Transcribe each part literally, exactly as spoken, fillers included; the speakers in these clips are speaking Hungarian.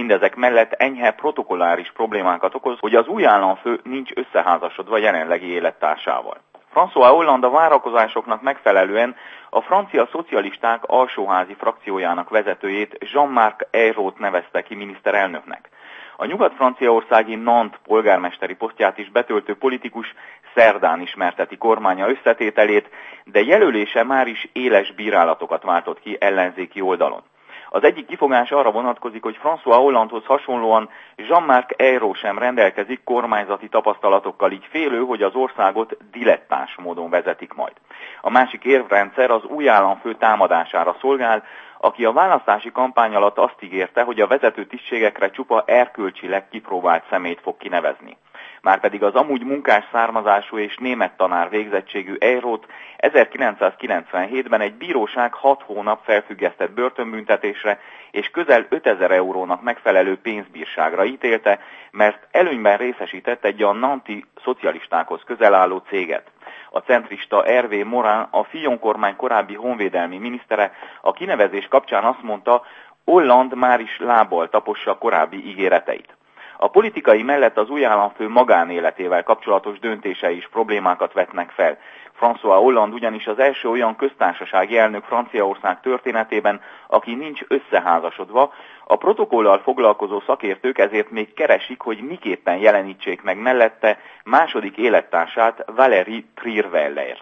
mindezek mellett enyhe protokolláris problémákat okoz, hogy az új államfő nincs összeházasodva jelenlegi élettársával. François Hollande a várakozásoknak megfelelően a francia szocialisták alsóházi frakciójának vezetőjét Jean-Marc Ayrault nevezte ki miniszterelnöknek. A nyugat-franciaországi Nantes polgármesteri posztját is betöltő politikus szerdán ismerteti kormánya összetételét, de jelölése már is éles bírálatokat váltott ki ellenzéki oldalon. Az egyik kifogás arra vonatkozik, hogy François Hollandehoz hasonlóan Jean-Marc Ayrault sem rendelkezik kormányzati tapasztalatokkal, így félő, hogy az országot dilettáns módon vezetik majd. A másik érvrendszer az új államfő támadására szolgál, aki a választási kampány alatt azt ígérte, hogy a vezető tisztségekre csupa erkölcsileg kipróbált személyt fog kinevezni. Márpedig az amúgy munkás származású és német tanár végzettségű Ayrault ezerkilencszázkilencvenhétben egy bíróság hat hónap felfüggesztett börtönbüntetésre és közel ötezer eurónak megfelelő pénzbírságra ítélte, mert előnyben részesített egy a nanti szocialistákhoz közel álló céget. A centrista Hervé Morin, a Fillon kormány korábbi honvédelmi minisztere a kinevezés kapcsán azt mondta, Hollande már is lábbal tapossa korábbi ígéreteit. A politikai mellett az új államfő magánéletével kapcsolatos döntései is problémákat vetnek fel. François Hollande ugyanis az első olyan köztársasági elnök Franciaország történetében, aki nincs összeházasodva, a protokollal foglalkozó szakértők ezért még keresik, hogy miképpen jelenítsék meg mellette második élettársát Valérie Trierweilert.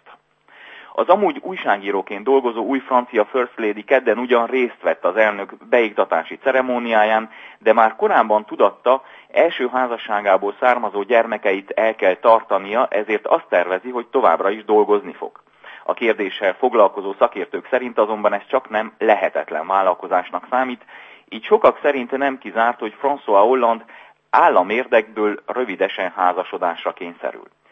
Az amúgy újságíróként dolgozó új francia First Lady kedden ugyan részt vett az elnök beiktatási ceremóniáján, de már korábban tudatta, első házasságából származó gyermekeit el kell tartania, ezért azt tervezi, hogy továbbra is dolgozni fog. A kérdéssel foglalkozó szakértők szerint azonban ez csak nem lehetetlen vállalkozásnak számít, így sokak szerint nem kizárt, hogy François Hollande államérdekből rövidesen házasodásra kényszerül.